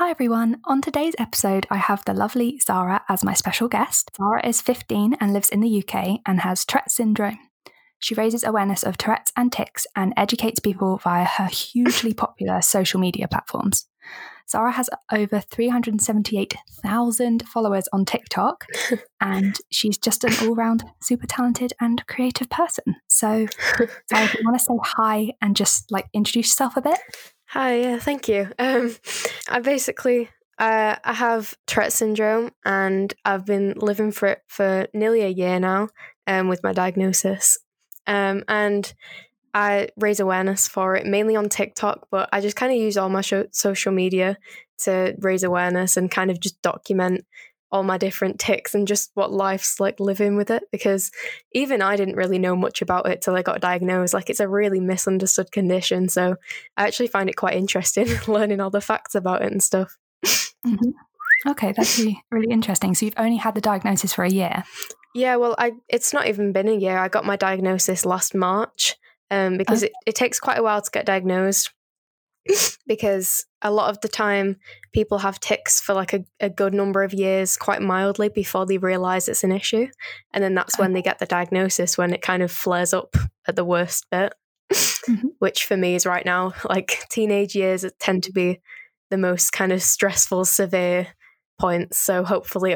Hi everyone. On today's episode, I have the lovely Zara as my special guest. Zara is 15 and lives in the UK and has Tourette syndrome. She raises awareness of Tourette's and tics and educates people via her hugely popular social media platforms. Zara has over 378,000 followers on TikTok, and she's just an all-round super talented and creative person. So, Zara, do you want to say hi and just introduce yourself a bit? Hi, yeah, thank you. I have Tourette syndrome, and I've been living for it for nearly a year now, with my diagnosis. And I raise awareness for it mainly on TikTok, but I just kind of use all my social media to raise awareness and kind of just document all my different tics and just what life's like living with it, because even I didn't really know much about it till I got diagnosed. It's a really misunderstood condition, so I actually find it quite interesting learning all the facts about it and stuff. Mm-hmm. Okay, that's really interesting. So you've only had the diagnosis for a year? Yeah, well, it's not even been a year. I got my diagnosis last March, because it takes quite a while to get diagnosed, because a lot of the time people have tics for a good number of years quite mildly before they realise it's an issue. And then that's when they get the diagnosis, when it kind of flares up at the worst bit, which for me is right now. Teenage years tend to be the most kind of stressful, severe points. So hopefully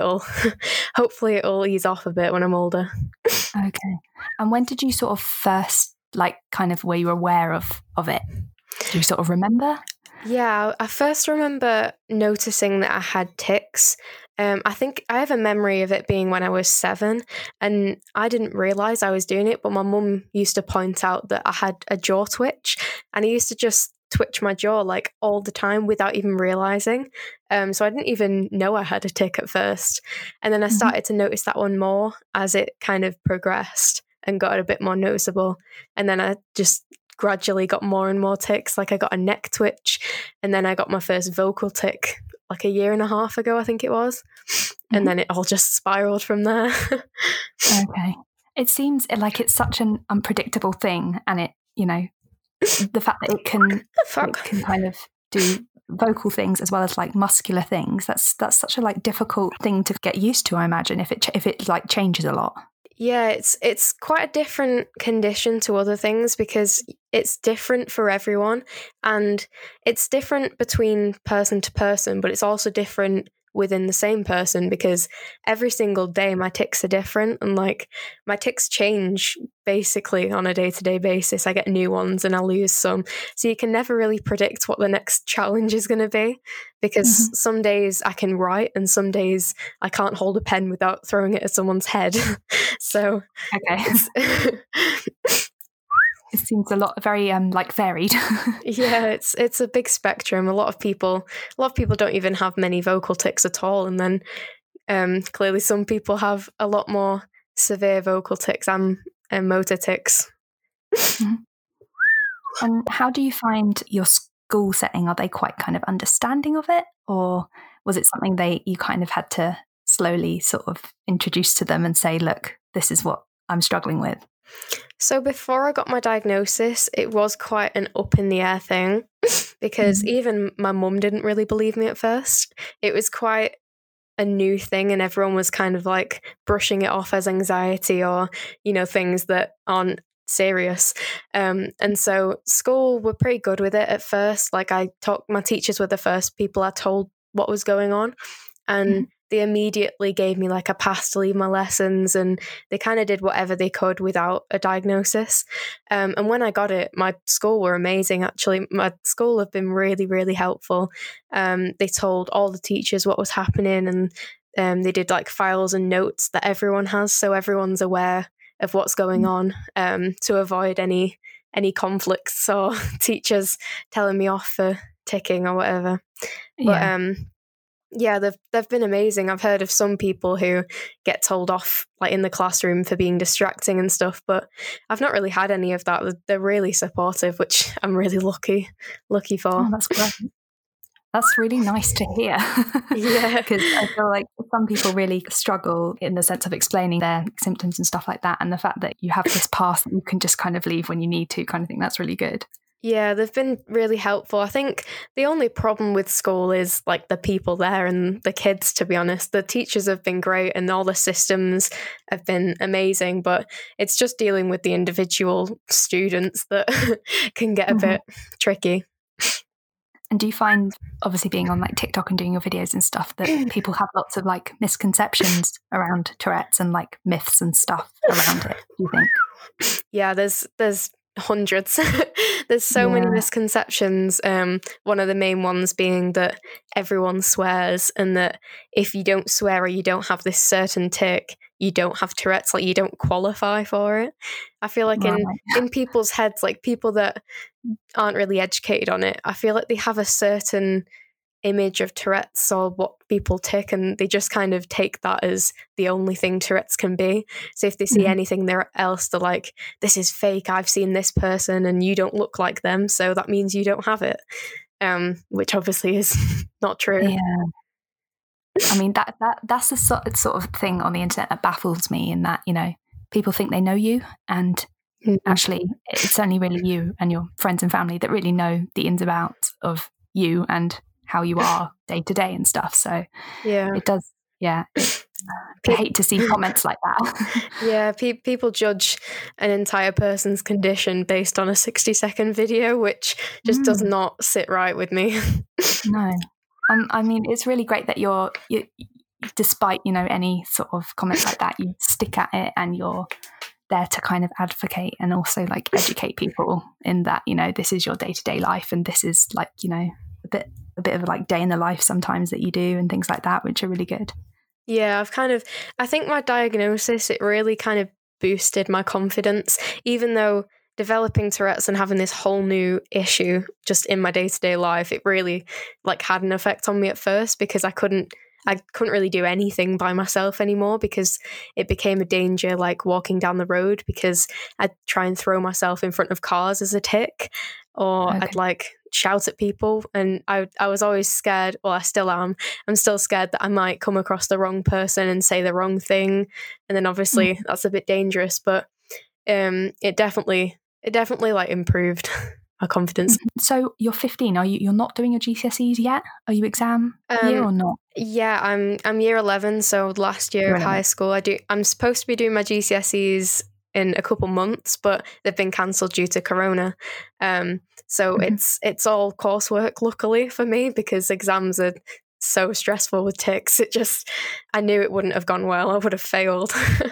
it'll ease off a bit when I'm older. Okay. And when did you sort of first, were you aware of it? Do you sort of remember? Yeah, I first remember noticing that I had tics. I think I have a memory of it being when I was 7, and I didn't realise I was doing it, but my mum used to point out that I had a jaw twitch, and I used to just twitch my jaw all the time without even realising. So I didn't even know I had a tic at first. And then I started to notice that one more as it kind of progressed and got a bit more noticeable. And then I just gradually got more and more tics. I got a neck twitch, and then I got my first vocal tic a year and a half ago, I think it was. And then it all just spiraled from there. Okay. It seems it's such an unpredictable thing, and it, the fact that it can kind of do vocal things as well as muscular things, that's such a difficult thing to get used to, I imagine, if it changes a lot. Yeah, it's quite a different condition to other things, because it's different for everyone, and it's different between person to person, but it's also different within the same person, because every single day my tics are different, and my tics change basically on a day-to-day basis. I get new ones and I lose some, so you can never really predict what the next challenge is going to be, because some days I can write and some days I can't hold a pen without throwing it at someone's head. So okay. It seems very varied. Yeah, it's a big spectrum. A lot of people don't even have many vocal tics at all, and then clearly some people have a lot more severe vocal tics and motor tics. And how do you find your school setting? Are they quite kind of understanding of it, or was it something you kind of had to slowly sort of introduce to them and say, look, this is what I'm struggling with? So before I got my diagnosis, it was quite an up in the air thing, because even my mum didn't really believe me at first. It was quite a new thing, and everyone was kind of brushing it off as anxiety or, things that aren't serious. And so school were pretty good with it at first. My teachers were the first people I told what was going on, and they immediately gave me a pass to leave my lessons, and they kind of did whatever they could without a diagnosis. And when I got it, my school were amazing, actually. My school have been really, really helpful. They told all the teachers what was happening, and they did files and notes that everyone has, so everyone's aware of what's going on, to avoid any conflicts or teachers telling me off for ticking or whatever. Yeah. But yeah, they've been amazing. I've heard of some people who get told off in the classroom for being distracting and stuff, but I've not really had any of that. They're really supportive, which I'm really lucky for. Oh, that's great. That's really nice to hear. Yeah. Because I feel some people really struggle in the sense of explaining their symptoms and stuff like that, and the fact that you have this pass that you can just kind of leave when you need to, kind of thing, that's really good. Yeah, they've been really helpful. I think the only problem with school is like the people there and the kids, to be honest. The teachers have been great and all the systems have been amazing, but it's just dealing with the individual students that can get a bit tricky. And do you find, obviously being on like TikTok and doing your videos and stuff, that people have lots of like misconceptions around Tourette's and like myths and stuff around it, do you think? Yeah, there's hundreds. There's so many misconceptions. One of the main ones being that everyone swears, and that if you don't swear or you don't have this certain tic, you don't have Tourette's, like you don't qualify for it. I feel like in people's heads, like people that aren't really educated on it, I feel like they have a certain image of Tourette's or what people tic, and they just kind of take that as the only thing Tourette's can be. So if they see anything else, they're like, this is fake, I've seen this person and you don't look like them, so that means you don't have it, which obviously is not true. I mean, that's the sort of thing on the internet that baffles me, in that, you know, people think they know you, and actually it's only really you and your friends and family that really know the ins and outs of you and how you are day to day and stuff. So it does. I hate to see comments like that. People judge an entire person's condition based on a 60-second video, which just does not sit right with me. No. I mean, it's really great that you despite, you know, any sort of comments like that, you stick at it and you're there to kind of advocate and also like educate people in that, you know, this is your day-to-day life, and this is like, you know, a bit of a like day in the life sometimes that you do and things like that, which are really good. Yeah, I think my diagnosis, it really kind of boosted my confidence, even though developing Tourette's and having this whole new issue just in my day-to-day life, it really like had an effect on me at first, because I couldn't really do anything by myself anymore, because it became a danger, like walking down the road, because I'd try and throw myself in front of cars as a tic, or I'd like shout at people, and I was always scared, well I still am, I'm still scared that I might come across the wrong person and say the wrong thing, and then obviously that's a bit dangerous, but it definitely like improved my confidence. So you're 15, you're not doing your GCSEs yet? Are you exam year or not? Yeah, I'm year 11, so last year of high school. I'm supposed to be doing my GCSEs in a couple months, but they've been cancelled due to Corona. So it's all coursework, luckily for me, because exams are so stressful with tics. I knew it wouldn't have gone well. I would have failed.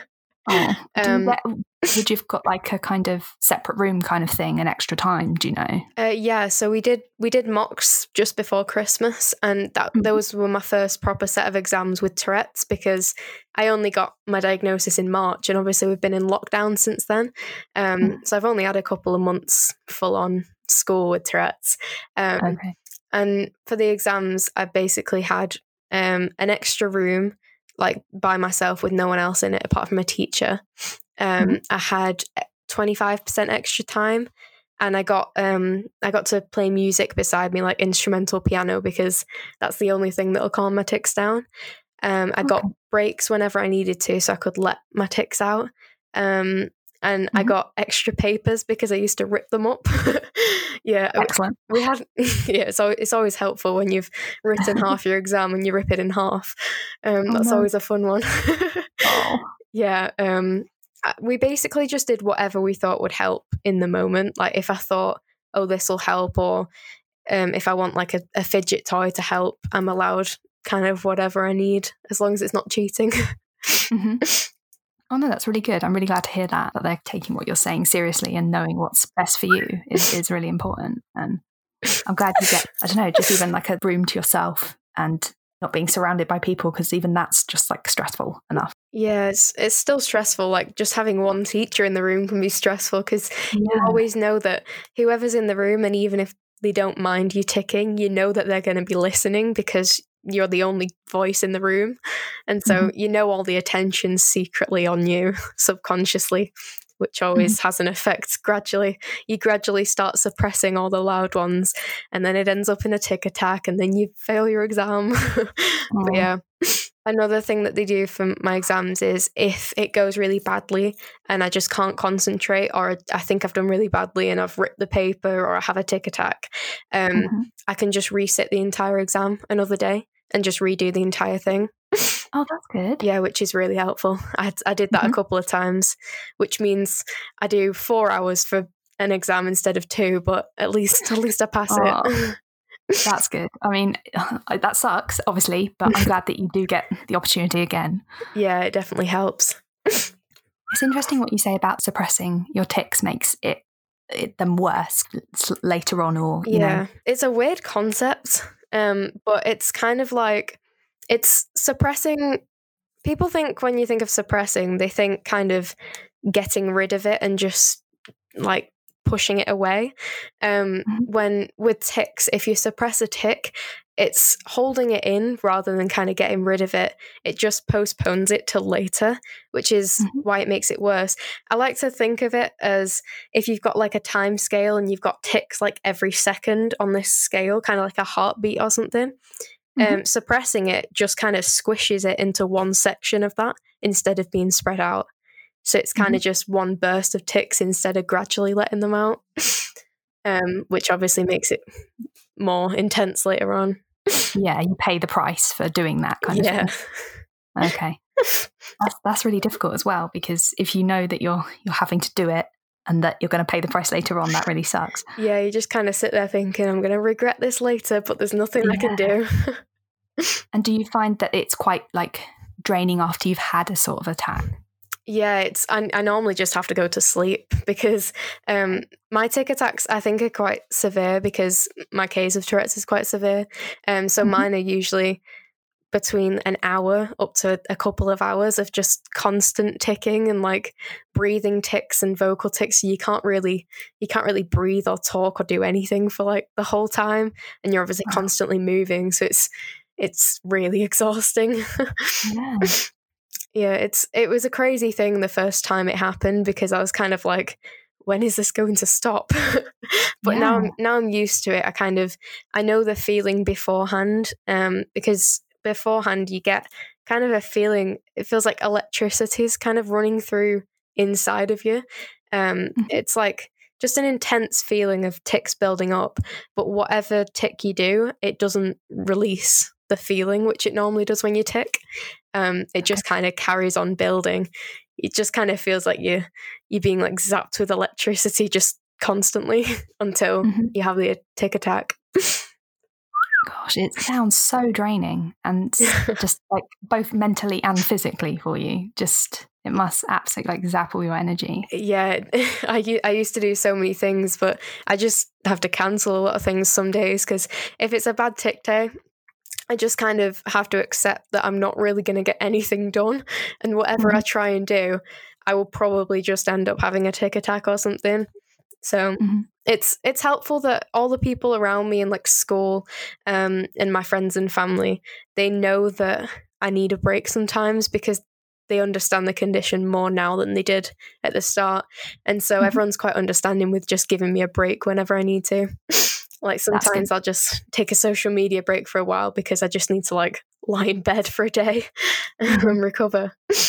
Would you've got like a kind of separate room kind of thing and extra time, do you know? Yeah, so we did mocks just before Christmas, and those were my first proper set of exams with Tourette's, because I only got my diagnosis in March, and obviously we've been in lockdown since then. So I've only had a couple of months full on school with Tourette's. And for the exams, I basically had an extra room, like by myself with no one else in it apart from a teacher. I had 25% extra time, and I got to play music beside me, like instrumental piano, because that's the only thing that'll calm my tics down. I got breaks whenever I needed to, so I could let my tics out. And I got extra papers because I used to rip them up. Yeah, excellent. We had so it's always helpful when you've written half your exam and you rip it in half. That's always a fun one. Yeah. We basically just did whatever we thought would help in the moment. Like if I thought, oh, this will help, or if I want like a fidget toy to help, I'm allowed kind of whatever I need, as long as it's not cheating. Oh no, that's really good. I'm really glad to hear that they're taking what you're saying seriously and knowing what's best for you is really important. And I'm glad you get, I don't know, just even like a room to yourself and not being surrounded by people, because even that's just like stressful enough. Yeah, it's still stressful. Like just having one teacher in the room can be stressful, because you always know that whoever's in the room, and even if they don't mind you ticking, you know that they're going to be listening because you're the only voice in the room. And so you know all the attention's secretly on you subconsciously, which always has an effect. You gradually start suppressing all the loud ones, and then it ends up in a tic attack, and then you fail your exam. But yeah. Another thing that they do for my exams is if it goes really badly and I just can't concentrate, or I think I've done really badly and I've ripped the paper or I have a tick attack, I can just resit the entire exam another day and just redo the entire thing. Oh, that's good. Yeah, which is really helpful. I did that a couple of times, which means I do 4 hours for an exam instead of 2, but at least I pass it. That's good. I mean, that sucks, obviously, but I'm glad that you do get the opportunity again. Yeah, it definitely helps. It's interesting what you say about suppressing your tics makes them worse later on, or you know. It's a weird concept, but it's kind of like it's suppressing. People think when you think of suppressing, they think kind of getting rid of it and just like pushing it away. When with tics, if you suppress a tic, it's holding it in rather than kind of getting rid of it. It just postpones it till later, which is why it makes it worse. I like to think of it as if you've got like a time scale and you've got tics like every second on this scale, kind of like a heartbeat or something. Suppressing it just kind of squishes it into one section of that instead of being spread out. So it's kind of just one burst of tics instead of gradually letting them out, which obviously makes it more intense later on. Yeah, you pay the price for doing that kind of thing. Okay. That's really difficult as well, because if you know that you're having to do it and that you're going to pay the price later on, that really sucks. Yeah, you just kind of sit there thinking, I'm going to regret this later, but there's nothing I can do. And do you find that it's quite like draining after you've had a sort of attack? Yeah, I normally just have to go to sleep because my tic attacks I think are quite severe because my case of Tourette's is quite severe. So mine are usually between an hour up to a couple of hours of just constant ticking and like breathing tics and vocal tics. So you can't really breathe or talk or do anything for like the whole time, and you're obviously constantly moving. So it's really exhausting. Yeah. Yeah, it was a crazy thing the first time it happened because I was kind of like, when is this going to stop? But now I'm used to it. I know the feeling beforehand, because beforehand you get kind of a feeling, it feels like electricity is kind of running through inside of you. It's like just an intense feeling of tics building up, but whatever tic you do, it doesn't release the feeling which it normally does when you tic. It just kind of carries on building. It just kind of feels like you're being like zapped with electricity just constantly until you have the tic attack. Gosh, it sounds so draining and just like both mentally and physically for you. Just it must absolutely like zap all your energy. Yeah, I used to do so many things, but I just have to cancel a lot of things some days because if it's a bad tic day, I just kind of have to accept that I'm not really going to get anything done, and whatever I try and do, I will probably just end up having a tic attack or something. So it's helpful that all the people around me in like school and my friends and family, they know that I need a break sometimes because they understand the condition more now than they did at the start. And so everyone's quite understanding with just giving me a break whenever I need to. Like sometimes I'll just take a social media break for a while because I just need to like lie in bed for a day and recover.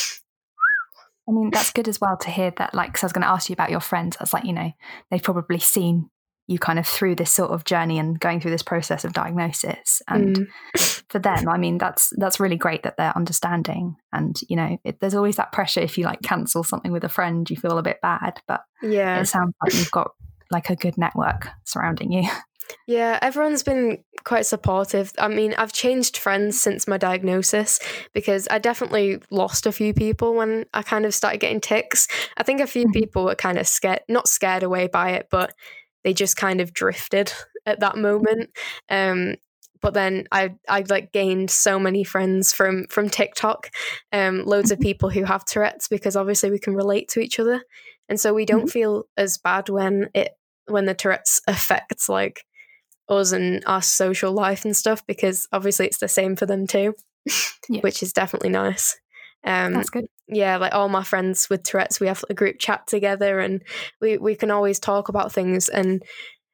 I mean, that's good as well to hear that, like, because I was going to ask you about your friends. I was like, you know, they've probably seen you kind of through this sort of journey and going through this process of diagnosis. And for them, I mean, that's really great that they're understanding. And, you know, there's always that pressure if you like cancel something with a friend, you feel a bit bad. But it sounds like you've got like a good network surrounding you. Yeah, everyone's been quite supportive. I mean, I've changed friends since my diagnosis because I definitely lost a few people when I kind of started getting tics. I think a few people were kind of not scared away by it, but they just kind of drifted at that moment. But then I like gained so many friends from TikTok, loads of people who have Tourette's because obviously we can relate to each other. And so we don't feel as bad when the Tourette's affects like us and our social life and stuff, because obviously it's the same for them too, which is definitely nice. That's good. Yeah, like all my friends with Tourette's, we have a group chat together and we can always talk about things. And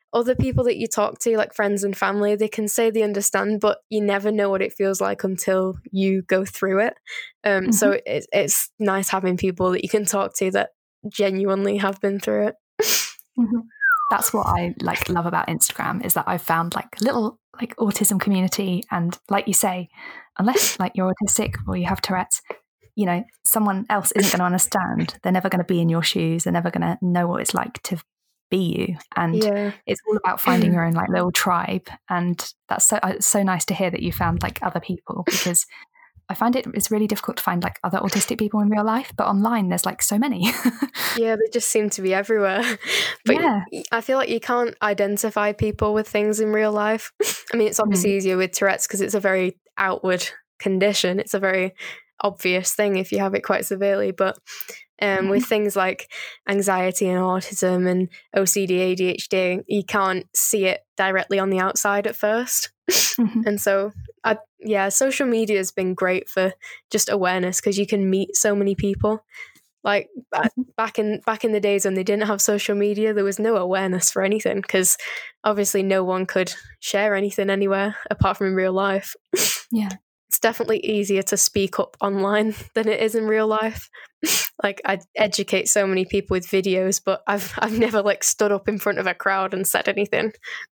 other people that you talk to, like friends and family, they can say they understand, but you never know what it feels like until you go through it. So it's nice having people that you can talk to that genuinely have been through it. That's what I like love about Instagram, is that I've found like little like autism community, and like you say, unless like you're autistic or you have Tourette's, you know, someone else isn't going to understand. They're never going to be in your shoes. They're never going to know what it's like to be you. And it's all about finding your own like little tribe. And that's so nice to hear that you found like other people, because I find it's really difficult to find like other autistic people in real life, but online there's like so many. Yeah, they just seem to be everywhere. But I feel like you can't identify people with things in real life. I mean, it's obviously easier with Tourette's because it's a very outward condition. It's a very obvious thing if you have it quite severely. But with things like anxiety and autism and OCD, ADHD, you can't see it directly on the outside at first. And so, social media has been great for just awareness, because you can meet so many people. Like back in the days when they didn't have social media, there was no awareness for anything, because obviously no one could share anything anywhere apart from in real life. Yeah. It's definitely easier to speak up online than it is in real life. Like, I educate so many people with videos, but I've never like stood up in front of a crowd and said anything.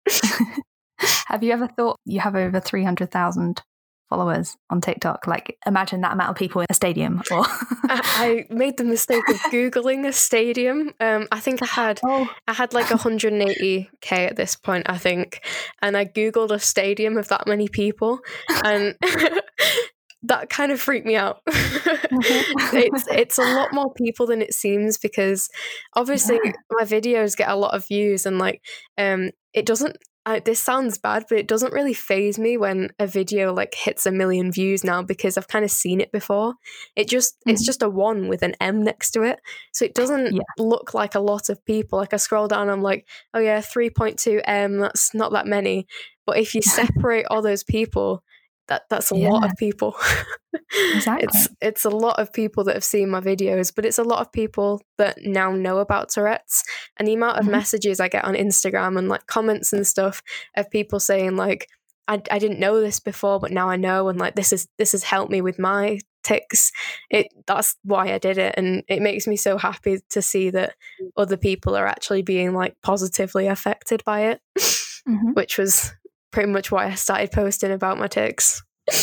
Have you ever thought, you have over 300,000 followers on TikTok? Like, imagine that amount of people in a stadium. Or I made the mistake of Googling a stadium. I think I had like 180k at this point, I think, and I Googled a stadium of that many people, and that kind of freaked me out. It's a lot more people than it seems, because obviously my videos get a lot of views, and like it doesn't. This sounds bad, but it doesn't really faze me when a video like hits 1 million views now, because I've kind of seen it before. It's just a 1 with an M next to it, so it doesn't look like a lot of people. Like, I scroll down, I'm like, oh yeah, 3.2 M. That's not that many. But if you separate all those people, that's a lot of people. Exactly. It's a lot of people that have seen my videos, but it's a lot of people that now know about Tourette's. And the amount of messages I get on Instagram and like comments and stuff of people saying like, I didn't know this before, but now I know, and like this has helped me with my tics. That's why I did it, and it makes me so happy to see that other people are actually being like positively affected by it, which was pretty much why I started posting about my tics.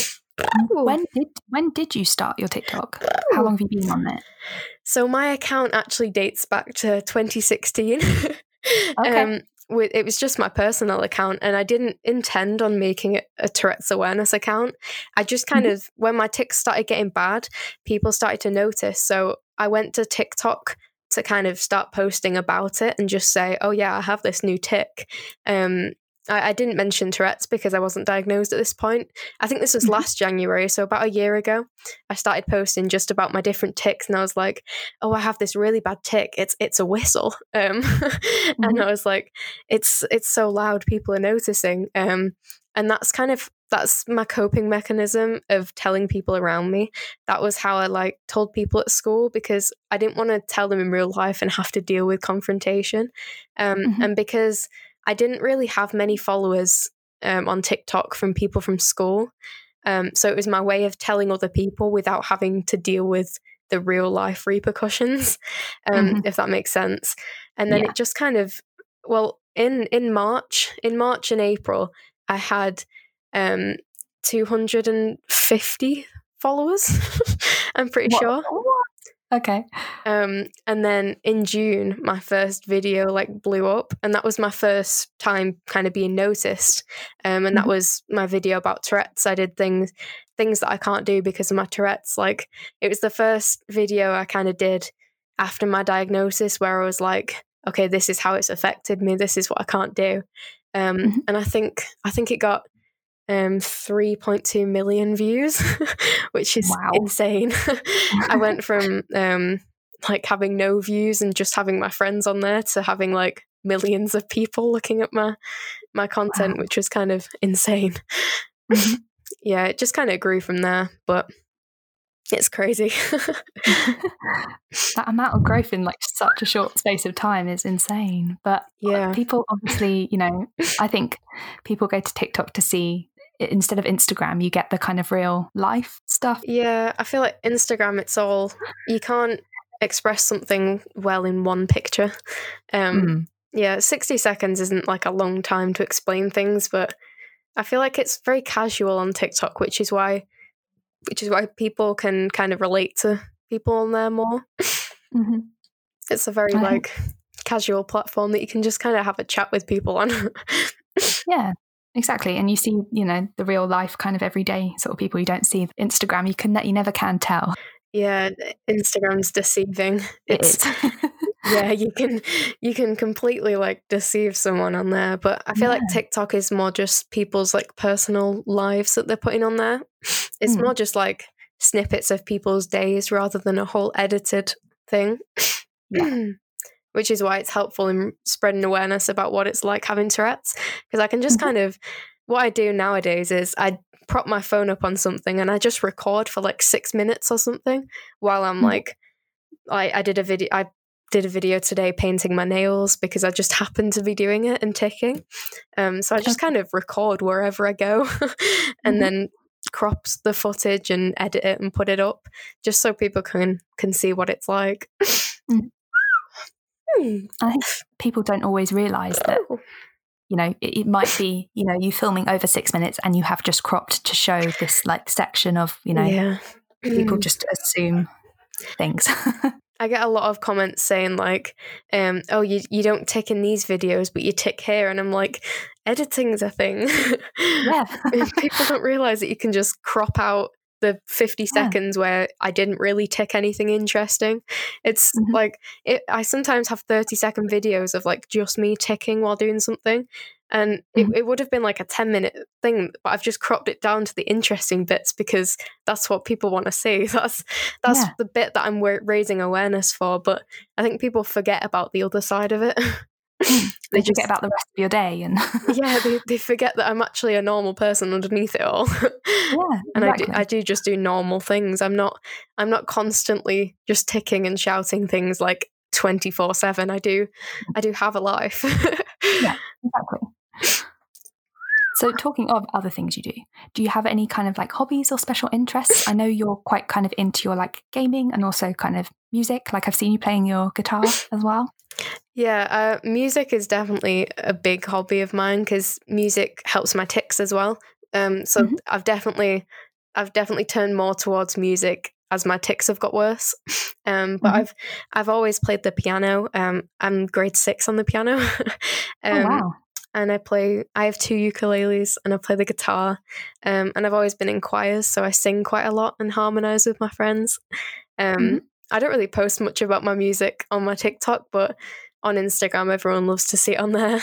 When did you start your TikTok? How long have you been on it? So my account actually dates back to 2016. Okay. It was just my personal account, and I didn't intend on making it a Tourette's awareness account. I just kind of, when my tics started getting bad, people started to notice. So I went to TikTok to kind of start posting about it and just say, oh yeah, I have this new tic. I didn't mention Tourette's because I wasn't diagnosed at this point. I think this was last January, so about a year ago, I started posting just about my different tics, and I was like, oh, I have this really bad tic. It's a whistle. And I was like, it's so loud, people are noticing. And that's my coping mechanism of telling people around me. That was how I like told people at school, because I didn't want to tell them in real life and have to deal with confrontation. And because I didn't really have many followers on TikTok from people from school. So it was my way of telling other people without having to deal with the real life repercussions, if that makes sense. And then it just kind of, well, in March and April, I had 250 followers, I'm pretty sure. Okay. And then in June, my first video like blew up, and that was my first time kind of being noticed. And that was my video about Tourette's. I did things that I can't do because of my Tourette's. Like, it was the first video I kind of did after my diagnosis where I was like, okay, this is how it's affected me. This is what I can't do. And I think it got 3.2 million views, which is insane. I went from like having no views and just having my friends on there to having like millions of people looking at my content, which was kind of insane. Yeah, it just kind of grew from there. But It's crazy. That amount of growth in like such a short space of time is insane. But people obviously, I think people go to TikTok to see, instead of Instagram, you get the kind of real life stuff. Yeah, I feel like Instagram, it's all, you can't express something well in one picture. Yeah, 60 seconds isn't like a long time to explain things, but I feel like it's very casual on TikTok, which is why people can kind of relate to people on there more. Mm-hmm. It's a very like casual platform that you can just kind of have a chat with people on. Yeah, exactly. And you see, the real life kind of everyday sort of people you don't see. Instagram, you never can tell. Yeah, Instagram's deceiving. It is. Yeah, you can completely like deceive someone on there, but I feel like TikTok is more just people's like personal lives that they're putting on there. It's more just like snippets of people's days rather than a whole edited thing. Yeah. Which is why it's helpful in spreading awareness about what it's like having Tourette's, because I can just kind of, what I do nowadays is I prop my phone up on something and I just record for like 6 minutes or something while I'm like, I did a video today painting my nails because I just happened to be doing it and ticking. So I just kind of record wherever I go and then crops the footage and edit it and put it up just so people can see what it's like. I think people don't always realise that, it might be, you filming over 6 minutes and you have just cropped to show this like section of, people just assume things. I get a lot of comments saying like, oh, you don't tick in these videos, but you tick here. And I'm like, editing's a thing. Yeah. People don't realise that you can just crop out the 50 seconds where I didn't really tick anything interesting. It's like, I sometimes have 30-second videos of like just me ticking while doing something. And it would have been like a 10-minute thing, but I've just cropped it down to the interesting bits because that's what people want to see. That's the bit that I'm raising awareness for. But I think people forget about the other side of it. They just forget about the rest of your day, and they forget that I'm actually a normal person underneath it all. And exactly. I do just do normal things. I'm not constantly just ticking and shouting things like 24/7. I do have a life. Yeah, exactly. So talking of other things you do you have any kind of like hobbies or special interests? I know you're quite kind of into your like gaming and also kind of music. Like I've seen you playing your guitar as well. Yeah, music is definitely a big hobby of mine because music helps my tics as well. So I've definitely turned more towards music as my tics have got worse. But I've always played the piano. I'm grade 6 on the piano. Oh, wow. And I have 2 ukuleles and I play the guitar. And I've always been in choirs, so I sing quite a lot and harmonise with my friends. I don't really post much about my music on my TikTok, but on Instagram, everyone loves to see it on there.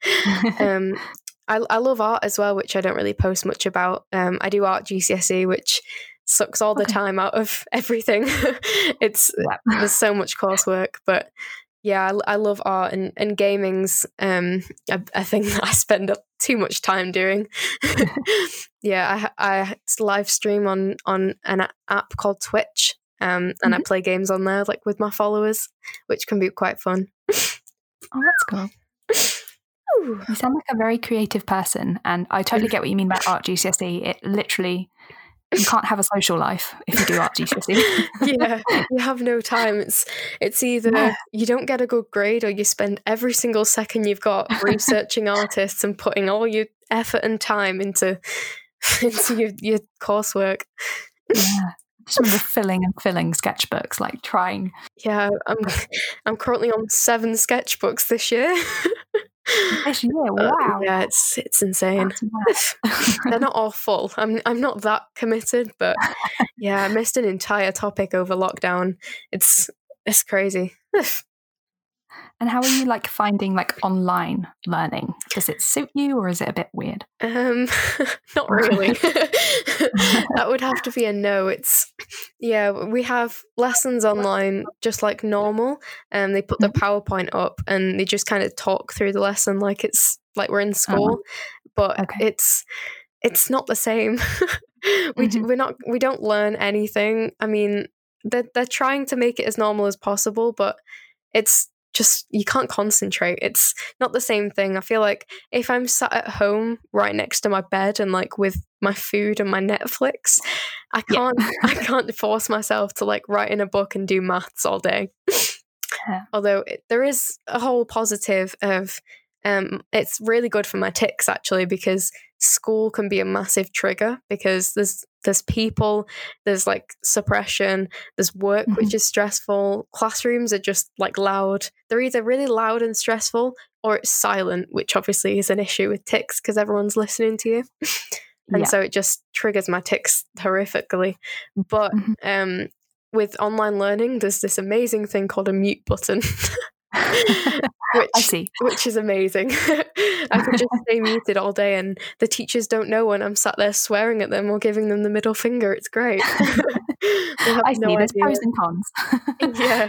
I love art as well, which I don't really post much about. I do art GCSE, which sucks all the time out of everything. There's so much coursework, but yeah, I love art and gaming's a thing that I spend too much time doing. Yeah, I live stream on an app called Twitch, and I play games on there like with my followers, which can be quite fun. Oh, that's cool. Ooh. You sound like a very creative person, and I totally get what you mean by art GCSE. It literally, you can't have a social life if you do art GCSE. Yeah, you have no time. It's either you don't get a good grade or you spend every single second you've got researching artists and putting all your effort and time into your coursework. Yeah. Just remember filling sketchbooks, like trying. Yeah, I'm currently on 7 sketchbooks this year. This year, wow. Yeah, it's insane. They're not all full. I'm not that committed, but yeah, I missed an entire topic over lockdown. It's crazy. And how are you like finding like online learning? Does it suit you or is it a bit weird? Not really. That would have to be a no. We have lessons online just like normal, and they put the PowerPoint up and they just kind of talk through the lesson like it's like we're in school, but it's not the same. we don't learn anything. I mean, they're trying to make it as normal as possible, but it's just, you can't concentrate. It's not the same thing. I feel like if I'm sat at home right next to my bed and like with my food and my Netflix, I can't force myself to like write in a book and do maths all day. Yeah. Although there is a whole positive of it's really good for my tics actually, because school can be a massive trigger because there's people, there's like suppression, there's work which is stressful, classrooms are just like loud. They're either really loud and stressful or it's silent, which obviously is an issue with tics because everyone's listening to you. And so it just triggers my tics horrifically. But with online learning, there's this amazing thing called a mute button. I see. Which is amazing. I could just stay muted all day and the teachers don't know when I'm sat there swearing at them or giving them the middle finger. It's great. I see. There's pros and cons. Yeah.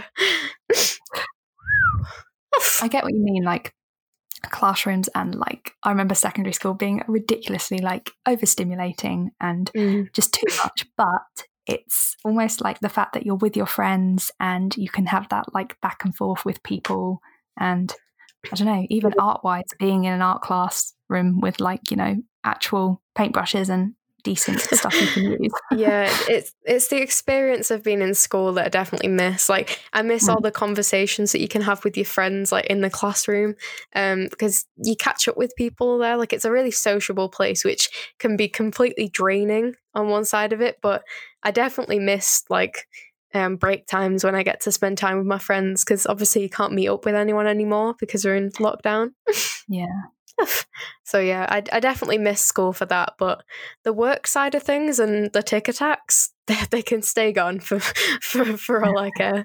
I get what you mean, like classrooms, and like I remember secondary school being ridiculously like overstimulating and just too much, but it's almost like the fact that you're with your friends and you can have that like back and forth with people. And I don't know, even art-wise, being in an art classroom with like, you know, actual paintbrushes and decent stuff you can use. Yeah, it's the experience of being in school that I definitely miss. Like I miss all the conversations that you can have with your friends like in the classroom, because you catch up with people there. Like it's a really sociable place, which can be completely draining on one side of it, but I definitely miss like break times when I get to spend time with my friends, because obviously you can't meet up with anyone anymore because we're in lockdown. Yeah. So yeah, I definitely miss school for that, but the work side of things and the tic attacks, they can stay gone for all I care.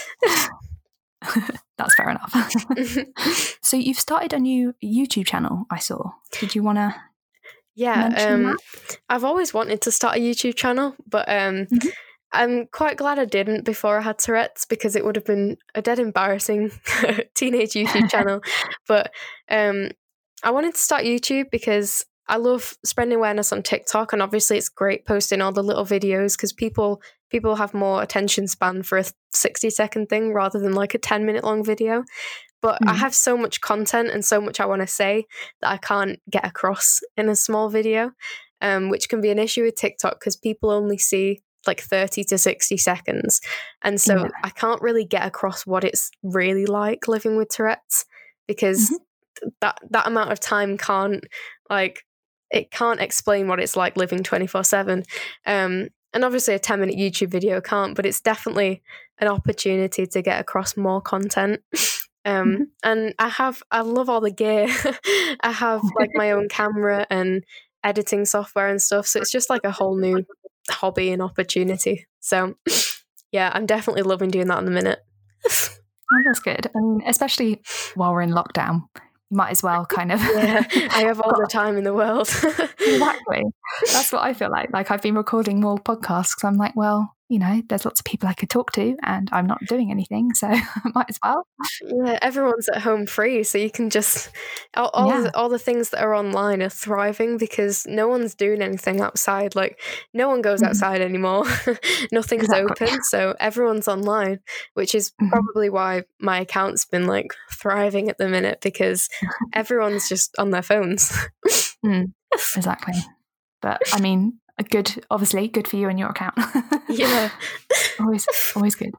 That's fair enough. So you've started a new YouTube channel, I saw. Did you want to? Yeah, I've always wanted to start a YouTube channel, but I'm quite glad I didn't before I had Tourette's, because it would have been a dead embarrassing teenage YouTube channel. But I wanted to start YouTube because I love spreading awareness on TikTok, and obviously it's great posting all the little videos because people have more attention span for a 60-second thing rather than like a 10-minute long video. But I have so much content and so much I want to say that I can't get across in a small video, which can be an issue with TikTok because people only see like 30 to 60 seconds. And so I can't really get across what it's really like living with Tourette's, because that amount of time can't explain what it's like living 24/7. And obviously a 10-minute YouTube video can't, but it's definitely an opportunity to get across more content. And I love all the gear. I have like my own camera and editing software and stuff. So it's just like a whole new hobby and opportunity. So yeah, I'm definitely loving doing that in the minute. Oh, that's good. I mean, especially while we're in lockdown, you might as well kind of... Yeah, I have all the time in the world. Exactly. That's what I feel like. Like I've been recording more podcasts because I'm like, well, you know, there's lots of people I could talk to and I'm not doing anything, so I might as well. Yeah, everyone's at home free, so you can just... All the things that are online are thriving because no one's doing anything outside. Like, no one goes outside anymore. Nothing's open, so everyone's online, which is probably why my account's been, like, thriving at the minute, because everyone's just on their phones. Exactly. But, I mean... obviously good for you and your account. Yeah. always good.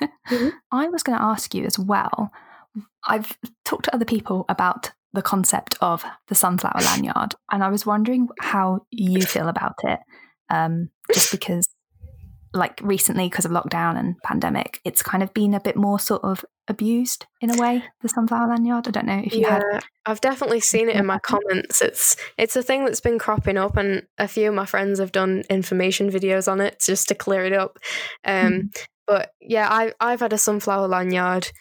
I was going to ask you as well, I've talked to other people about the concept of the sunflower lanyard, and I was wondering how you feel about it, just because like recently, because of lockdown and pandemic, it's kind of been a bit more sort of abused in a way, the sunflower lanyard. I don't know if you had... I've definitely seen it in my comments. It's a thing that's been cropping up, and a few of my friends have done information videos on it just to clear it up. But yeah, I've had a sunflower lanyard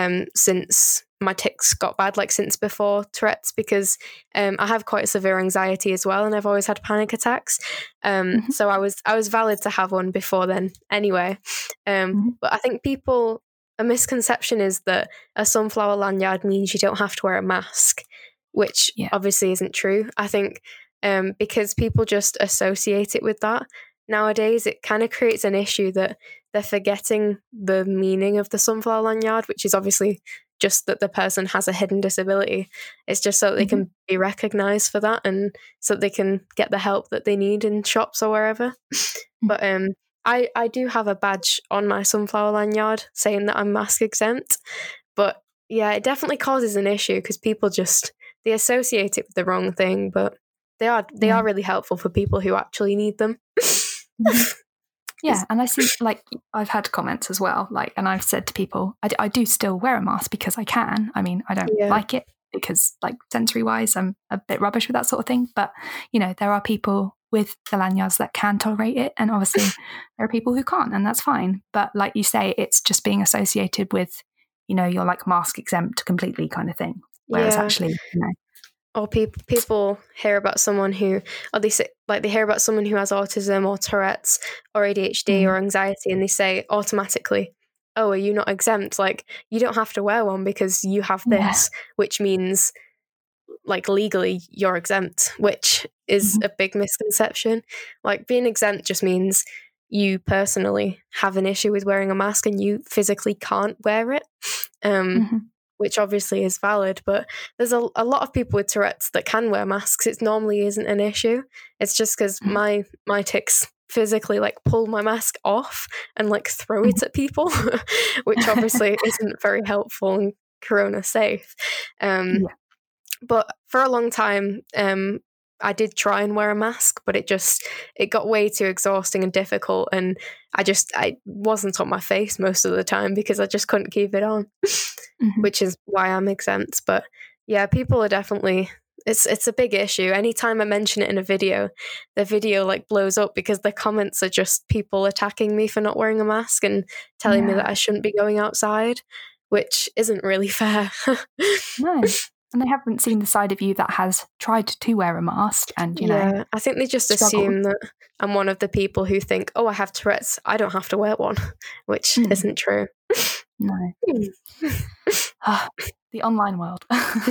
since my tics got bad, like since before Tourette's, because I have quite severe anxiety as well, and I've always had panic attacks. So I was valid to have one before then anyway. But I think a misconception is that a sunflower lanyard means you don't have to wear a mask, which obviously isn't true. I think because people just associate it with that, nowadays it kind of creates an issue that they're forgetting the meaning of the sunflower lanyard, which is obviously just that the person has a hidden disability. It's just so that they can be recognized for that, and so that they can get the help that they need in shops or wherever. But I do have a badge on my sunflower lanyard saying that I'm mask exempt. But yeah, it definitely causes an issue because people they associate it with the wrong thing, but they are really helpful for people who actually need them. Yeah, and I see, like, I've had comments as well, like, and I've said to people, I do still wear a mask because I can. I mean, I don't like it because, like, sensory-wise, I'm a bit rubbish with that sort of thing. But, you know, there are people with the lanyards that can tolerate it, and obviously there are people who can't, and that's fine. But like you say, it's just being associated with, you know, you're like mask exempt completely kind of thing. Whereas actually, you know. Or people hear about someone who, or they hear about someone who has autism or Tourette's or ADHD or anxiety, and they say automatically, "Oh, are you not exempt? Like, you don't have to wear one because you have this," which means, like, legally you're exempt, which is a big misconception. Like, being exempt just means you personally have an issue with wearing a mask and you physically can't wear it. Which obviously is valid, but there's a lot of people with Tourette's that can wear masks. It normally isn't an issue. It's just because my tics physically, like, pull my mask off and, like, throw it at people, which obviously isn't very helpful and corona safe. But for a long time, I did try and wear a mask, but it got way too exhausting and difficult, and I wasn't on my face most of the time because I just couldn't keep it on, which is why I'm exempt. But yeah, people are definitely, it's a big issue. Anytime I mention it in a video, the video, like, blows up because the comments are just people attacking me for not wearing a mask and telling me that I shouldn't be going outside, which isn't really fair. No. And they haven't seen the side of you that has tried to wear a mask and, you know. I think they just assume that I'm one of the people who think, oh, I have Tourette's, I don't have to wear one, which isn't true. No. The online world.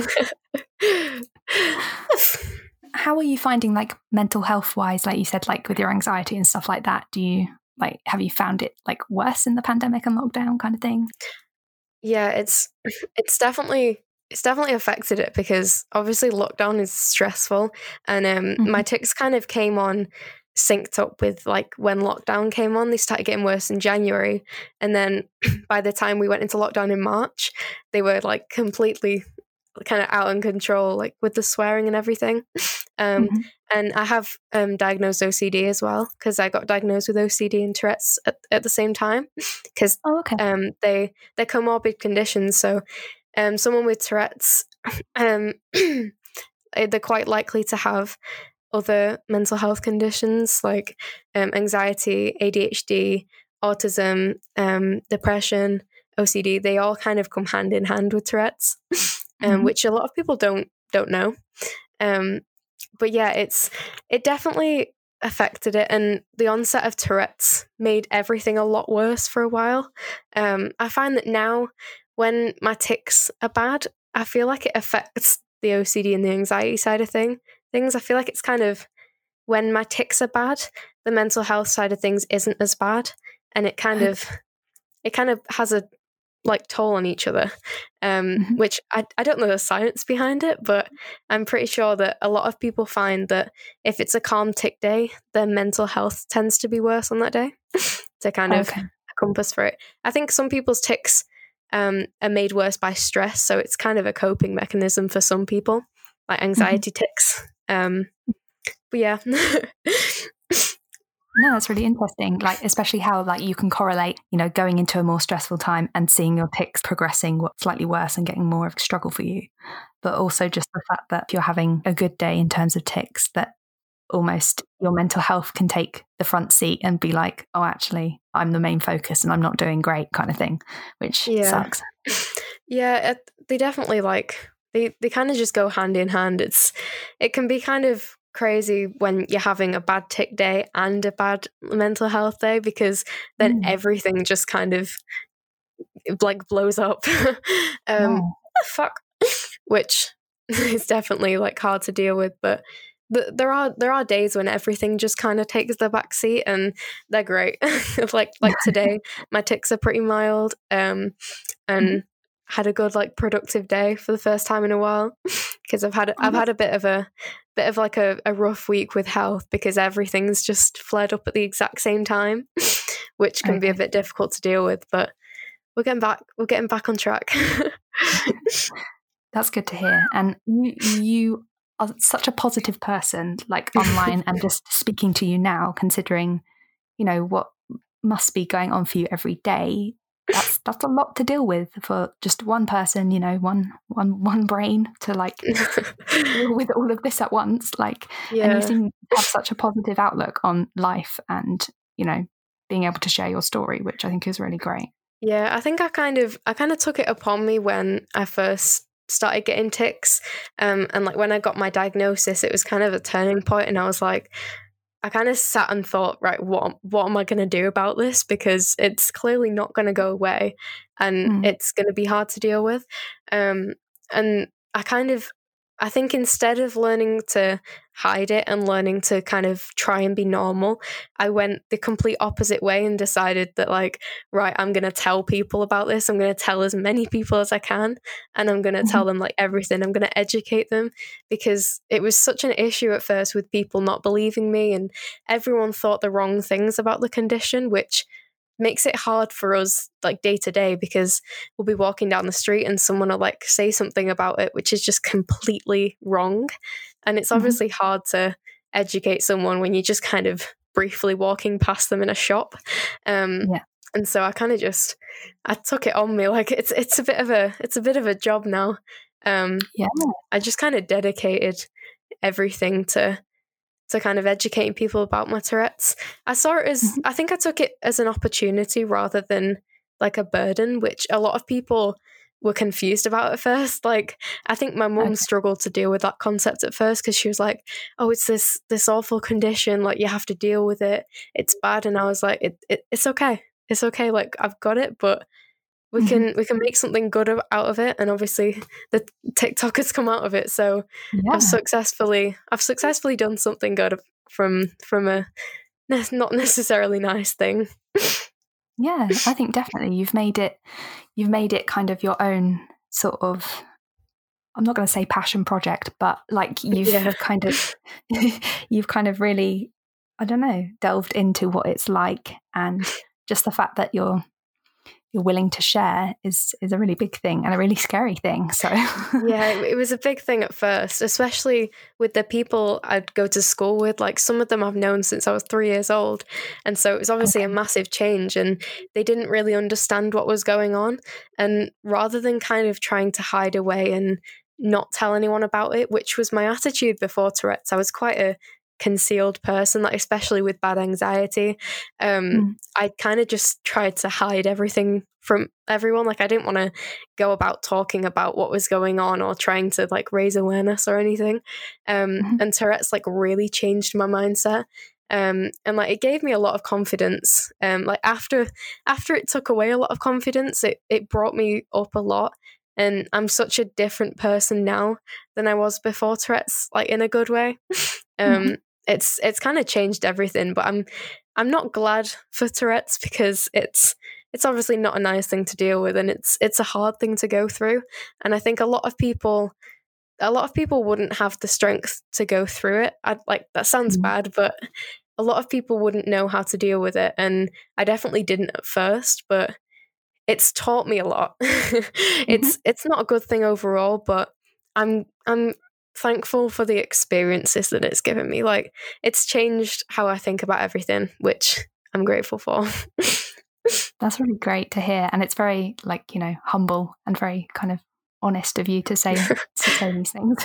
How are you finding, like, mental health wise, like you said, like with your anxiety and stuff like that? Have you found it, like, worse in the pandemic and lockdown kind of thing? Yeah, it's definitely affected it because obviously lockdown is stressful, and my tics kind of came on synced up with, like, when lockdown came on. They started getting worse in January, and then by the time we went into lockdown in March, they were, like, completely kind of out of control, like with the swearing and everything. And I have diagnosed OCD as well, because I got diagnosed with OCD and Tourette's at the same time, because they're comorbid conditions. So someone with Tourette's, they're quite likely to have other mental health conditions like anxiety, ADHD, autism, depression, OCD. They all kind of come hand in hand with Tourette's, which a lot of people don't know. But yeah, it definitely affected it, and the onset of Tourette's made everything a lot worse for a while. I find that now, when my tics are bad, I feel like it affects the OCD and the anxiety side of things. I feel like it's kind of, when my tics are bad, the mental health side of things isn't as bad, and it kind of has a, like, toll on each other, which I don't know the science behind it, but I'm pretty sure that a lot of people find that if it's a calm tic day, their mental health tends to be worse on that day to kind of compass for it. I think some people's tics are made worse by stress, so it's kind of a coping mechanism for some people, like anxiety tics. But yeah. No, that's really interesting. Like, especially how, like, you can correlate, you know, going into a more stressful time and seeing your tics progressing slightly worse and getting more of a struggle for you. But also just the fact that if you're having a good day in terms of tics, that almost your mental health can take the front seat and be like, oh, actually, I'm the main focus and I'm not doing great kind of thing, which sucks. Yeah, they definitely, like, they kind of just go hand in hand. It can be kind of crazy when you're having a bad tic day and a bad mental health day, because then everything just kind of, like, blows up. Fuck, which is definitely, like, hard to deal with. But there are days when everything just kind of takes the back seat, and they're great. like today, my tics are pretty mild, and had a good like productive day for the first time in a while, because I've had a bit of a rough week with health, because everything's just flared up at the exact same time, which can be a bit difficult to deal with, but we're getting back on track. That's good to hear. And you are such a positive person, like online, and just speaking to you now, considering, what must be going on for you every day. That's a lot to deal with for just one person, one brain to like deal with all of this at once. Like, and you seem to have such a positive outlook on life, and being able to share your story, which I think is really great. Yeah, I think I kind of took it upon me when I first started getting tics, and like when I got my diagnosis, it was kind of a turning point, and I was like, I kind of sat and thought, right, what am I going to do about this? Because it's clearly not going to go away, and it's going to be hard to deal with. And I think instead of learning to hide it and learning to kind of try and be normal, I went the complete opposite way and decided that, like, right, I'm going to tell people about this. I'm going to tell as many people as I can, and I'm going to tell them like everything. I'm going to educate them, because it was such an issue at first with people not believing me, and everyone thought the wrong things about the condition, which makes it hard for us like day to day, because we'll be walking down the street and someone will like say something about it which is just completely wrong, and it's obviously hard to educate someone when you're just kind of briefly walking past them in a shop. And so I kind of I took it on me, like it's a bit of a job now. I just kind of dedicated everything to kind of educating people about my Tourette's. I saw it as, I think I took it as an opportunity rather than like a burden, which a lot of people were confused about at first. Like, I think my mum struggled to deal with that concept at first, because she was like, oh, it's this awful condition, like you have to deal with it, it's bad. And I was like, it's okay. It's okay. Like, I've got it, but we can make something good out of it, and obviously the TikTok has come out of it. So I've successfully done something good from a not necessarily nice thing. Yeah, I think definitely you've made it kind of your own sort of, I'm not going to say passion project, but like you've kind of really, I don't know, delved into what it's like, and just the fact that you're willing to share is a really big thing and a really scary thing. So yeah, it was a big thing at first, especially with the people I'd go to school with. Like, some of them I've known since I was 3 years old, and so it was obviously a massive change, and they didn't really understand what was going on. And rather than kind of trying to hide away and not tell anyone about it, which was my attitude before Tourette's, I was quite a concealed person, like especially with bad anxiety. I kind of just tried to hide everything from everyone. Like, I didn't want to go about talking about what was going on or trying to like raise awareness or anything. And Tourette's like really changed my mindset. And like it gave me a lot of confidence. Like after it took away a lot of confidence, it brought me up a lot. And I'm such a different person now than I was before Tourette's, like in a good way. It's kind of changed everything, but I'm not glad for Tourette's, because it's obviously not a nice thing to deal with, and it's a hard thing to go through. And I think a lot of people wouldn't have the strength to go through it. That sounds bad, but a lot of people wouldn't know how to deal with it, and I definitely didn't at first, but it's taught me a lot. It's not a good thing overall, but I'm thankful for the experiences that it's given me. Like, it's changed how I think about everything, which I'm grateful for. That's really great to hear, and it's very humble and very kind of honest of you to say these things.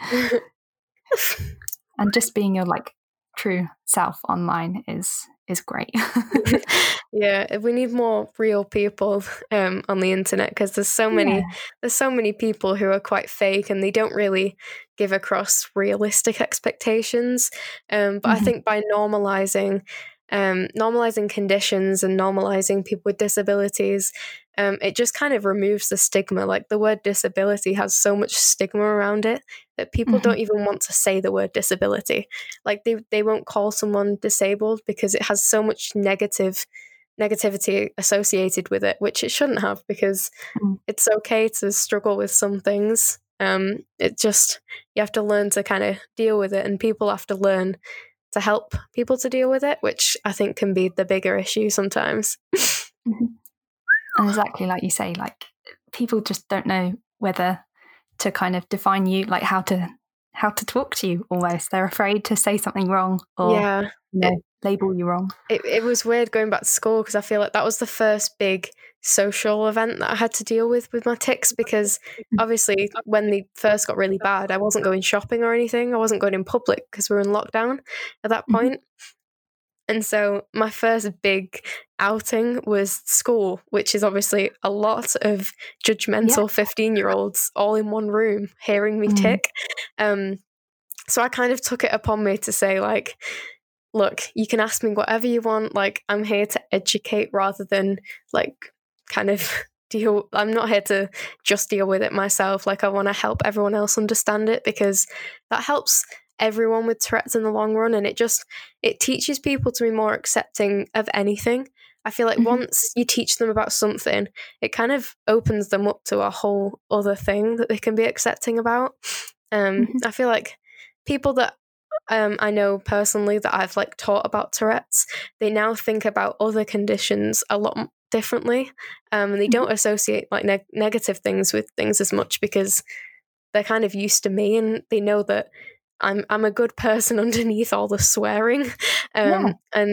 And just being your like true self online is great. Yeah, we need more real people on the internet, because there's so many people who are quite fake, and they don't really give across realistic expectations. But I think by normalizing normalizing conditions and normalizing people with disabilities, it just kind of removes the stigma. Like the word disability has so much stigma around it that people don't even want to say the word disability. Like they won't call someone disabled because it has so much negativity associated with it, which it shouldn't have, because it's okay to struggle with some things. It just, you have to learn to kind of deal with it, and people have to learn to help people to deal with it, which I think can be the bigger issue sometimes. And exactly like you say, like people just don't know whether to kind of define you, like how to talk to you almost. They're afraid to say something wrong or label you wrong. It was weird going back to school, because I feel like that was the first big social event that I had to deal with my tics, because obviously when they first got really bad, I wasn't going shopping or anything. I wasn't going in public because we were in lockdown at that point. And so my first big outing was school, which is obviously a lot of judgmental 15-year-olds all in one room hearing me tic. So I kind of took it upon me to say, like, look, you can ask me whatever you want. Like, I'm here to educate rather than like kind of I'm not here to just deal with it myself. Like, I want to help everyone else understand it, because that helps everyone with Tourette's in the long run, and it teaches people to be more accepting of anything. I feel like once you teach them about something, it kind of opens them up to a whole other thing that they can be accepting about. I feel like people that I know personally that I've like taught about Tourette's, they now think about other conditions a lot differently, and they don't associate like negative things with things as much, because they're kind of used to me, and they know that I'm a good person underneath all the swearing. And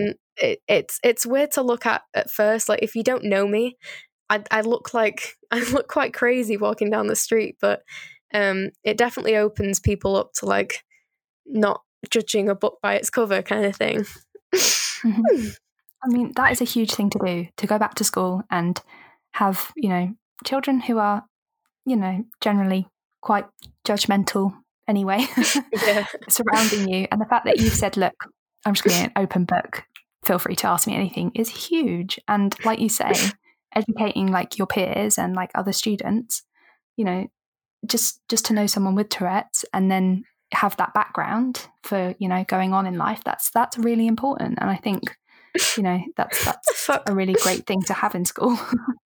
it's weird to look at first. Like, if you don't know me, I look quite crazy walking down the street, but it definitely opens people up to like not judging a book by its cover kind of thing. I mean, that is a huge thing to do, to go back to school and have, children who are, generally quite judgmental anyway, surrounding you. And the fact that you've said, look, I'm just going to be an open book, feel free to ask me anything, is huge. And like you say, educating like your peers and like other students, just to know someone with Tourette's and then have that background for, going on in life, that's really important. And I think, that's a really great thing to have in school.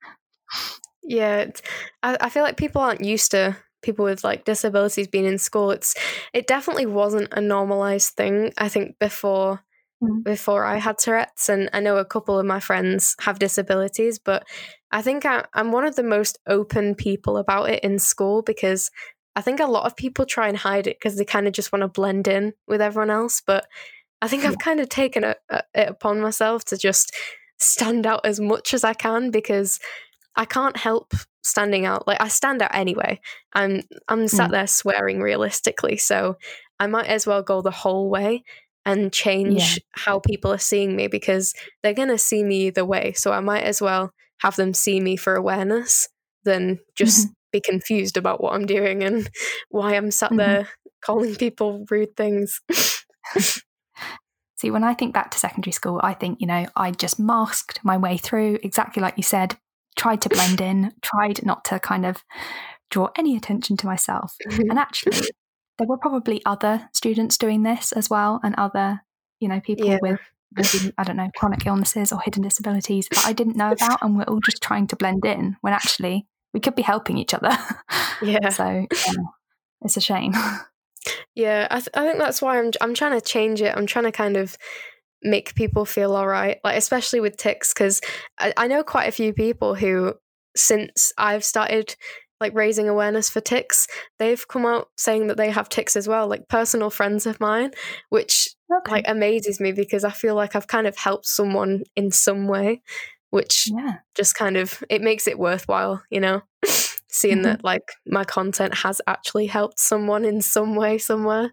I feel like people aren't used to people with like disabilities being in school. It definitely wasn't a normalized thing, I think, before I had Tourette's, and I know a couple of my friends have disabilities, but I think I'm one of the most open people about it in school, because I think a lot of people try and hide it because they kind of just want to blend in with everyone else. But I think I've kind of taken it upon myself to just stand out as much as I can, because I can't help standing out. Like, I stand out anyway. I'm sat there swearing realistically, so I might as well go the whole way and change how people are seeing me, because they're going to see me either way. So I might as well have them see me for awareness than just be confused about what I'm doing and why I'm sat there calling people rude things. See, when I think back to secondary school, I think, I just masked my way through, exactly like you said, tried to blend in, tried not to kind of draw any attention to myself. And actually, there were probably other students doing this as well, and other, people with maybe, I don't know, chronic illnesses or hidden disabilities that I didn't know about, and we're all just trying to blend in when actually we could be helping each other. So it's a shame. I think that's why I'm trying to change it. I'm trying to kind of make people feel all right, like especially with tics, because I know quite a few people who, since I've started like raising awareness for tics, they've come out saying that they have tics as well, like personal friends of mine, which like amazes me, because I feel like I've kind of helped someone in some way, which just kind of, it makes it worthwhile, seeing that like my content has actually helped someone in some way somewhere.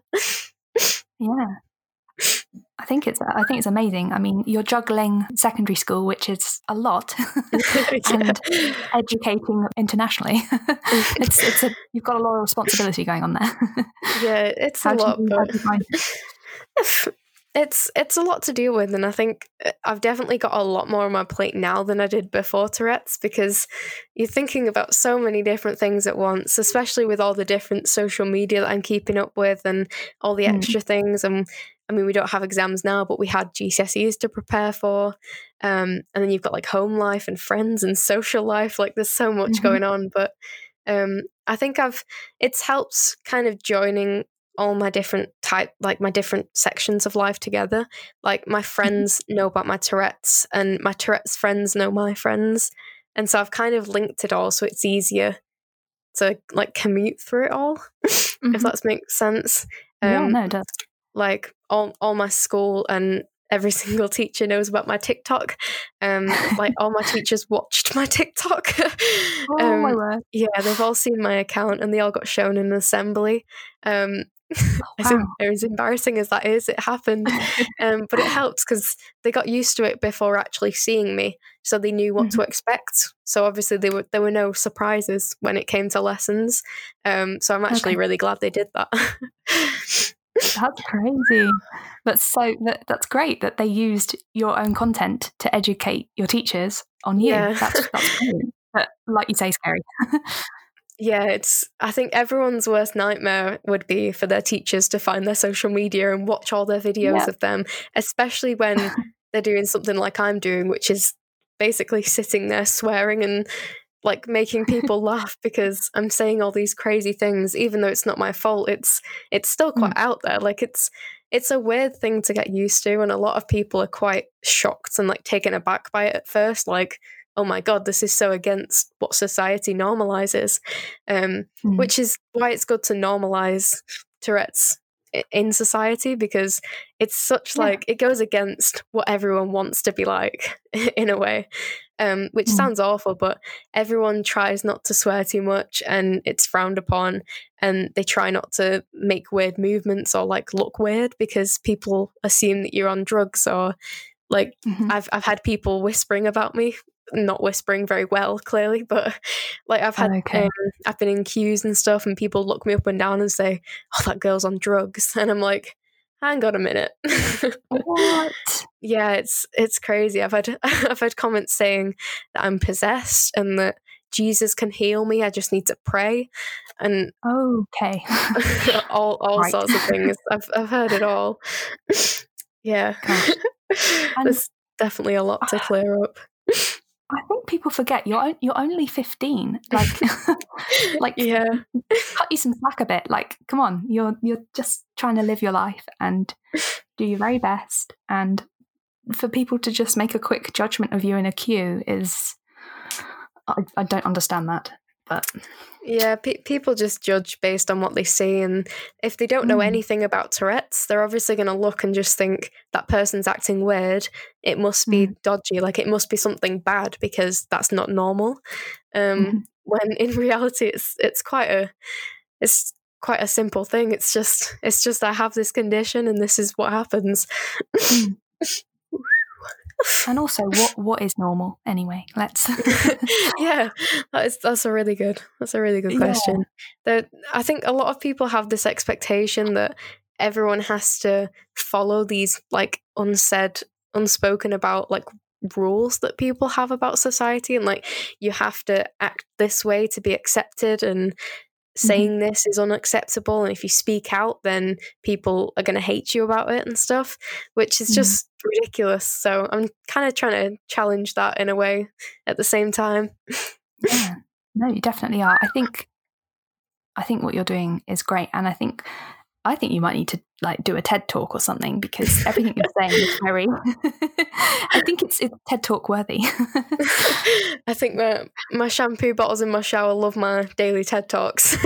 I think it's amazing. I mean, you're juggling secondary school, which is a lot, and educating internationally. You've got a lot of responsibility going on there. It's a lot, but it's a lot to deal with, and I think I've definitely got a lot more on my plate now than I did before Tourette's, because you're thinking about so many different things at once, especially with all the different social media that I'm keeping up with and all the extra things. And I mean, we don't have exams now, but we had GCSEs to prepare for, and then you've got like home life and friends and social life. Like there's so much going on, but I think it's helped kind of joining all my different my different sections of life together. Like my friends know about my Tourette's, and my Tourette's friends know my friends, and so I've kind of linked it all, so it's easier to like commute through it all, if that makes sense. Yeah, no, it does. Like all my school and every single teacher knows about my TikTok. Like all my teachers watched my TikTok. Oh my word. Yeah, they've all seen my account and they all got shown in an assembly. As embarrassing as that is, it happened. But it helped because they got used to it before actually seeing me, so they knew what to expect. So obviously there were no surprises when it came to lessons. So I'm actually really glad they did that. That's crazy. That's great that they used your own content to educate your teachers on you. Yeah. That's brilliant. But like you say, scary. Yeah, I think everyone's worst nightmare would be for their teachers to find their social media and watch all their videos of them, especially when they're doing something like I'm doing, which is basically sitting there swearing and like making people laugh because I'm saying all these crazy things, even though it's not my fault. It's still quite out there. Like it's a weird thing to get used to, and a lot of people are quite shocked and like taken aback by it at first, like, oh my God, this is so against what society normalizes, which is why it's good to normalize Tourette's in society, because it's such like it goes against what everyone wants to be like in a way, which sounds awful, but everyone tries not to swear too much and it's frowned upon, and they try not to make weird movements or like look weird because people assume that you're on drugs, or like I've had people whispering about me, not whispering very well, clearly, but like I've had I've been in queues and stuff and people look me up and down and say, oh, that girl's on drugs, and I'm like, hang on a minute. What? Yeah, it's crazy. I've had comments saying that I'm possessed and that Jesus can heal me, I just need to pray, and all sorts of things. I've heard it all. Yeah. There's definitely a lot to clear up. I think people forget you're only 15. Like, yeah, cut you some slack a bit. Like, come on, you're just trying to live your life and do your very best. And for people to just make a quick judgment of you in a queue is, I don't understand that. But yeah, people just judge based on what they see, and if they don't know anything about Tourette's, they're obviously going to look and just think that person's acting weird. It must be dodgy, like it must be something bad because that's not normal. When in reality, it's quite a simple thing. It's just I have this condition and this is what happens. And also, what is normal anyway? Let's. Yeah, that's a really good question. That I think a lot of people have this expectation that everyone has to follow these like unspoken about like rules that people have about society, and like you have to act this way to be accepted, and saying this is unacceptable, and if you speak out then people are going to hate you about it and stuff, which is just ridiculous. So I'm kind of trying to challenge that in a way at the same time. Yeah, no, you definitely are. I think what you're doing is great, and I think you might need to like do a TED talk or something, because everything you're saying is very I think it's TED talk worthy. I think that my shampoo bottles in my shower love my daily TED talks.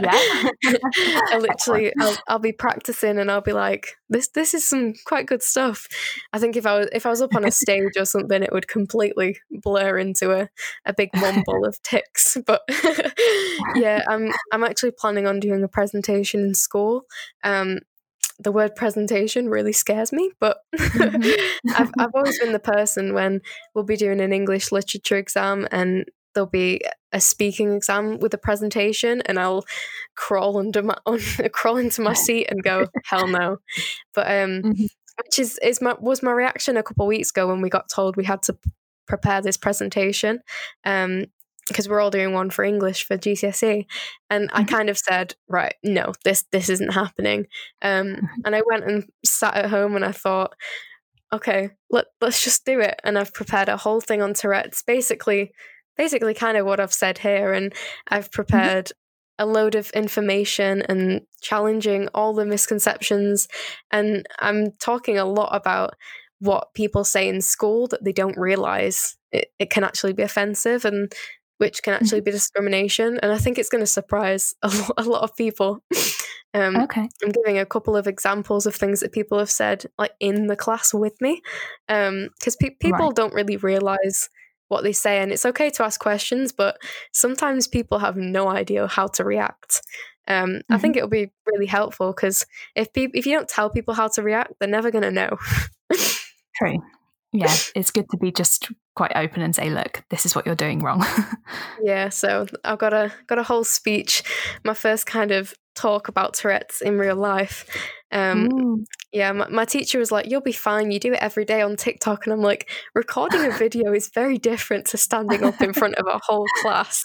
I'll be practicing and I'll be like, this is some quite good stuff. I think if I was up on a stage or something, it would completely blur into a big mumble of tics. But yeah, I'm actually planning on doing a presentation in school. The word presentation really scares me, but I've always been the person when we'll be doing an English literature exam and there'll be a speaking exam with a presentation, and I'll crawl into my seat and go, hell no. But which was my reaction a couple of weeks ago when we got told we had to prepare this presentation, because we're all doing one for English for GCSE, and I kind of said, right, no, this isn't happening, and I went and sat at home and I thought, okay, let's just do it, and I've prepared a whole thing on Tourette's, basically kind of what I've said here, and I've prepared a load of information and challenging all the misconceptions, and I'm talking a lot about what people say in school that they don't realize it can actually be offensive, and which can actually be discrimination, and I think it's going to surprise a lot of people. Okay. I'm giving a couple of examples of things that people have said, like in the class with me, because people don't really realize what they say, and it's okay to ask questions, but sometimes people have no idea how to react. I think it'll be really helpful, because if you don't tell people how to react, they're never going to know. True. Yeah, it's good to be just quite open and say, look, this is what you're doing wrong. Yeah, so I've got a whole speech, my first kind of talk about Tourette's in real life. Yeah, my teacher was like, you'll be fine, you do it every day on TikTok, and I'm like, recording a video is very different to standing up in front of a whole class.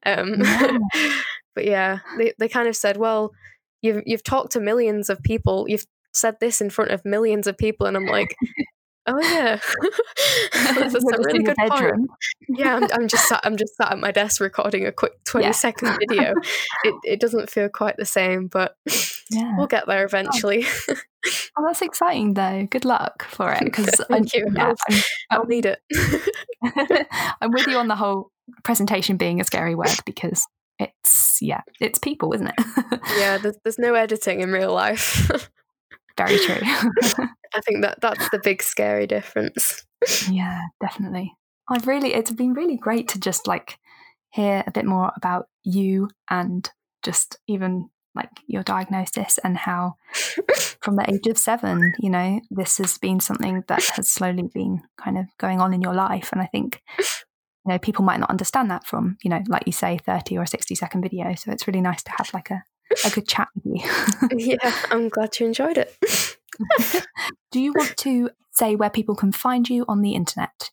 But yeah, they kind of said, well, you've talked to millions of people, you've said this in front of millions of people, and I'm like, oh yeah, that's a really good point. Yeah, I'm just sat at my desk recording a quick 20-second video. It doesn't feel quite the same, but we'll get there eventually. Oh, that's exciting though. Good luck for it. Thank you. I'll need it. I'm with you on the whole presentation being a scary word, because it's people, isn't it? Yeah, there's no editing in real life. Very true. I think that's the big scary difference. Yeah, definitely. It's been really great to just like hear a bit more about you, and just even like your diagnosis, and how from the age of 7, this has been something that has slowly been kind of going on in your life. And I think, people might not understand that from, like you say, 30 or a 60-second video. So it's really nice to have like a good chat with you. Yeah, I'm glad you enjoyed it. Do you want to say where people can find you on the internet?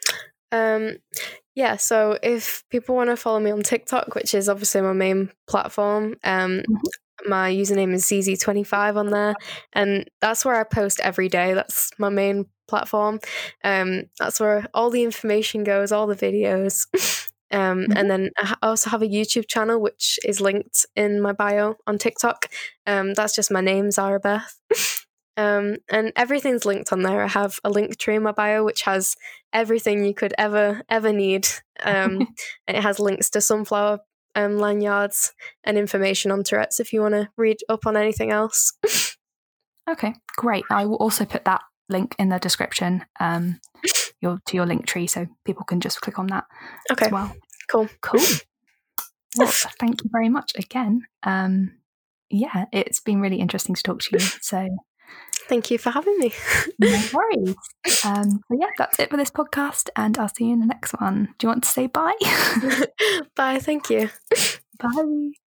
Yeah, so if people want to follow me on TikTok, which is obviously my main platform, my username is ZZ25 on there, and that's where I post every day. That's my main platform. That's where all the information goes, all the videos. And then I also have a YouTube channel, which is linked in my bio on TikTok. That's just my name, Zara Beth. And everything's linked on there. I have a link tree in my bio, which has everything you could ever need. And it has links to sunflower lanyards and information on Tourette's if you want to read up on anything else. Okay, great. I will also put that link in the description to your link tree, so people can just click on that as well. Cool. Well, thank you very much again. Yeah, it's been really interesting to talk to you. So thank you for having me. No worries. So yeah, that's it for this podcast, and I'll see you in the next one. Do you want to say bye? Bye, thank you. Bye.